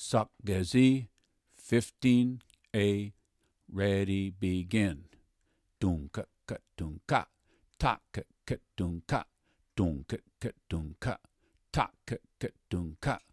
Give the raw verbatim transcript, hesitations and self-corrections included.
Suck Gezi, fifteen A, ready, begin. Dunka ka dunka, ta ka ka dunka, dunka ka dunka, ta ka ka dunka.